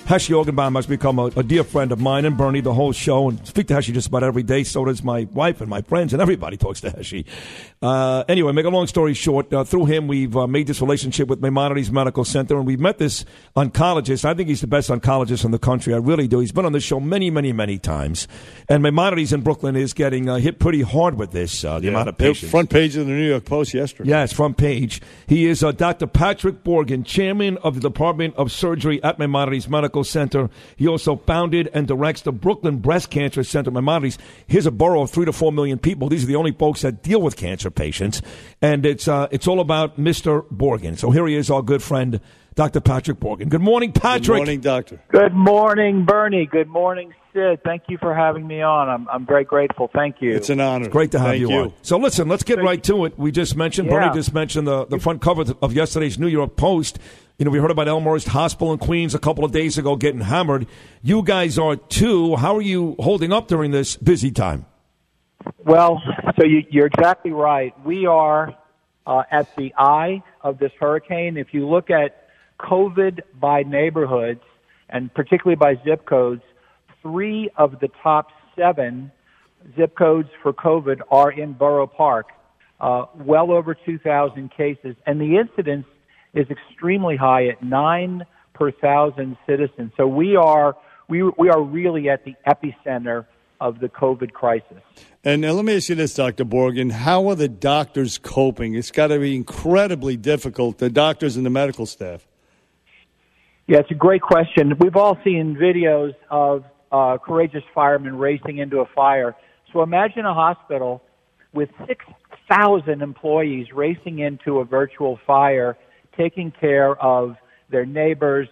Heshy Organbaum has become a dear friend of mine and Bernie, the whole show, and speak to Heshy just about every day. So does my wife and my friends, and everybody talks to Heshy. Anyway, make a long story short, through him, we've made this relationship with Maimonides Medical Center, and we've met this oncologist. I think he's the best oncologist in the country. I really do. He's been on this show many, many, many times. And Maimonides in Brooklyn is getting hit pretty hard with this, the amount of patients. Front page of the New York Post yesterday. Yes, front page. He is Dr. Patrick Borgen, chairman of the Department of Surgery at Maimonides Medical Center. He also founded and directs the Brooklyn Breast Cancer Center. Maimonides, here's a borough of 3 to 4 million people. These are the only folks that deal with cancer patients. And it's all about Mr. Borgen. So here he is, our good friend, Dr. Patrick Borgen. Good morning, Patrick. Good morning, doctor. Good morning, Bernie. Good morning, Sid. Thank you for having me on. I'm very grateful. Thank you. It's an honor. It's great to have Thank you on. So listen, let's get right to it. We just mentioned, Bernie just mentioned the front cover of yesterday's New York Post. You know, we heard about Elmhurst Hospital in Queens a couple of days ago getting hammered. You guys are too. How are you holding up during this busy time? Well, so you're exactly right. We are at the eye of this hurricane. If you look at COVID by neighborhoods, and particularly by zip codes, 3 of the top 7 zip codes for COVID are in Borough Park, well over 2,000 cases. And the incidence is extremely high at 9 per 1,000 citizens. So we are really at the epicenter of the COVID crisis. And let me ask you this, Dr. Borgen. How are the doctors coping? It's got to be incredibly difficult, the doctors and the medical staff. Yeah, it's a great question. We've all seen videos of courageous firemen racing into a fire. So imagine a hospital with 6,000 employees racing into a virtual fire, taking care of their neighbors,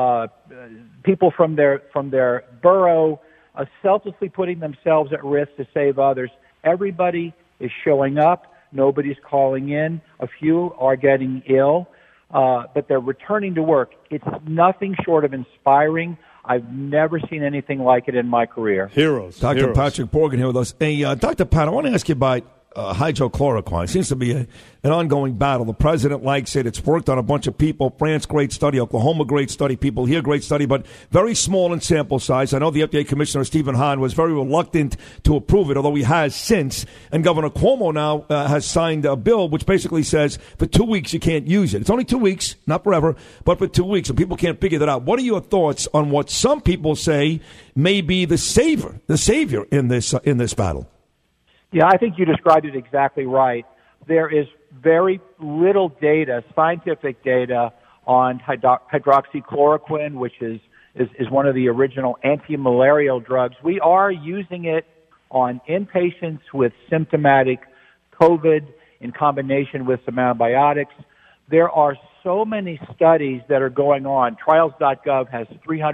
people from their borough, selflessly putting themselves at risk to save others. Everybody is showing up. Nobody's calling in. A few are getting ill, but they're returning to work. It's nothing short of inspiring. I've never seen anything like it in my career. Heroes. Dr. Patrick Borgen here with us. Hey, Dr. Pat, I want to ask you about hydrochloroquine. It seems to be an ongoing battle. The president likes it. It's worked on a bunch of people. France, great study. Oklahoma, great study. People here, great study, but very small in sample size. I know the FDA Commissioner, Stephen Hahn, was very reluctant to approve it, although he has since. And Governor Cuomo now has signed a bill which basically says for 2 weeks you can't use it. It's only 2 weeks, not forever, but for 2 weeks, and people can't figure that out. What are your thoughts on what some people say may be the savior in this battle? Yeah, I think you described it exactly right. There is very little data, scientific data, on hydroxychloroquine, which is one of the original anti-malarial drugs. We are using it on inpatients with symptomatic COVID in combination with some antibiotics. There are so many studies that are going on. Trials.gov has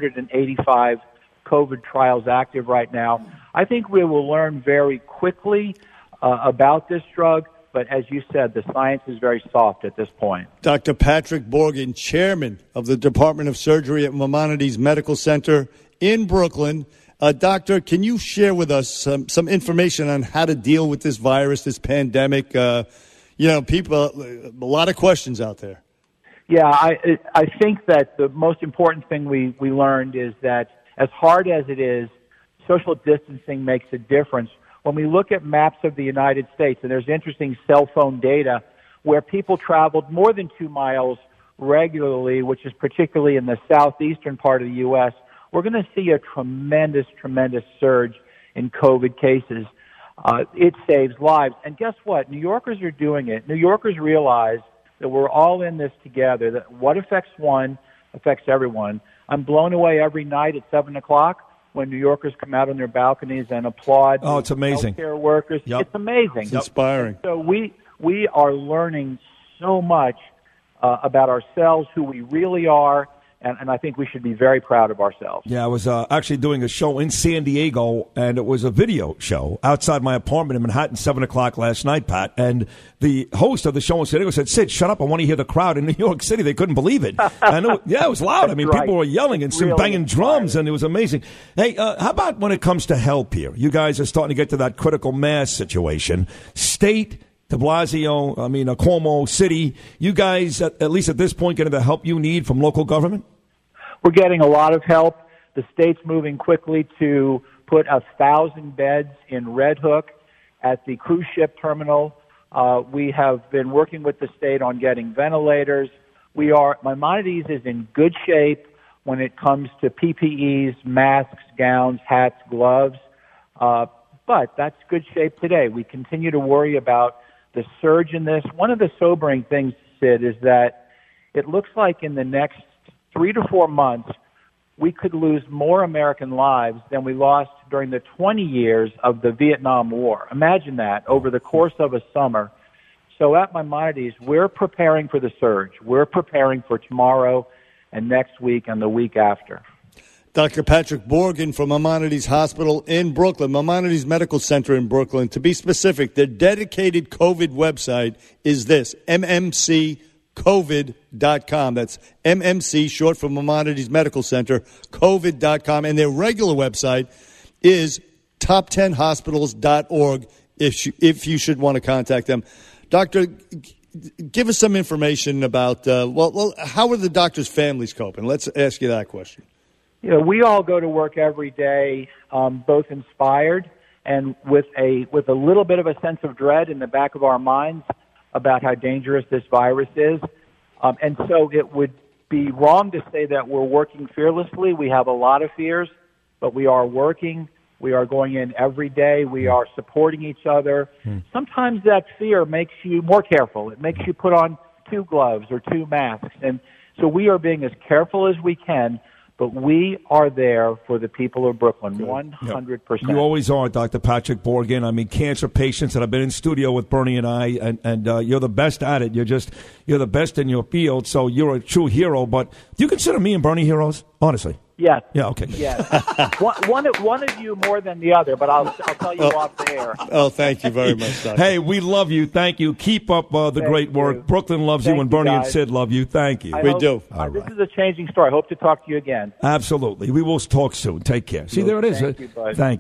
385 COVID trials active right now. I think we will learn very quickly about this drug, but as you said, the science is very soft at this point. Dr. Patrick Borgen, chairman of the Department of Surgery at Maimonides Medical Center in Brooklyn. Doctor, can you share with us some information on how to deal with this virus, this pandemic? People, a lot of questions out there. Yeah, I think that the most important thing we learned is that as hard as it is, social distancing makes a difference. When we look at maps of the United States, and there's interesting cell phone data where people traveled more than 2 miles regularly, which is particularly in the southeastern part of the U.S., we're going to see a tremendous, tremendous surge in COVID cases. It saves lives. And guess what? New Yorkers are doing it. New Yorkers realize that we're all in this together, that what affects one affects everyone. I'm blown away every night at 7 o'clock when New Yorkers come out on their balconies and applaud. Oh, it's amazing. Healthcare workers. Yep. It's amazing. It's inspiring. So we are learning so much about ourselves, who we really are, and I think we should be very proud of ourselves. Yeah, I was actually doing a show in San Diego, and it was a video show outside my apartment in Manhattan, 7 o'clock last night, Pat. And the host of the show in San Diego said, "Sid, shut up. I want to hear the crowd." In New York City, they couldn't believe it. And it was loud. I mean, right. People were yelling and Really banging drums, inspiring. and it was amazing. Hey, how about when it comes to help here? You guys are starting to get to that critical mass situation. State, de Blasio, Cuomo, city, you guys, at least at this point, getting the help you need from local government? we're getting a lot of help. The state's moving quickly to put 1,000 beds in Red Hook at the cruise ship terminal. We have been working with the state on getting ventilators. Maimonides is in good shape when it comes to PPEs, masks, gowns, hats, gloves. But that's good shape today. We continue to worry about the surge in this. One of the sobering things, Sid, is that it looks like in the next 3 to 4 months, we could lose more American lives than we lost during the 20 years of the Vietnam War. Imagine that over the course of a summer. So at Maimonides, we're preparing for the surge. We're preparing for tomorrow and next week and the week after. Dr. Patrick Borgen from Maimonides Hospital in Brooklyn, Maimonides Medical Center in Brooklyn. To be specific, their dedicated COVID website is this, mmccovid.com. That's MMC, short for Maimonides Medical Center, covid.com. And their regular website is top10hospitals.org if you should want to contact them. Doctor, give us some information about, how are the doctors' families coping? Let's ask you that question. You know, we all go to work every day, both inspired and with a little bit of a sense of dread in the back of our minds about how dangerous this virus is. And so it would be wrong to say that we're working fearlessly. We have a lot of fears, but we are working. We are going in every day. We are supporting each other. Sometimes that fear makes you more careful. It makes you put on 2 gloves or 2 masks. And so we are being as careful as we can, but we are there for the people of Brooklyn, 100%. You always are, Dr. Patrick Borgen. I mean, cancer patients that I've been in studio with Bernie and I, and you're the best at it. You're the best in your field, so you're a true hero. But do you consider me and Bernie heroes, honestly? Yes. Yeah, okay. Yes. one of you more than the other, but I'll tell you off the air. Oh, thank you very much, Doctor. Hey, we love you. Thank you. Keep up the great work. Brooklyn loves you, and Bernie and Sid love you. Thank you. We do. This is a changing story. I hope to talk to you again. Absolutely. We will talk soon. Take care. See, there it is. Thank you, bud. Thank you.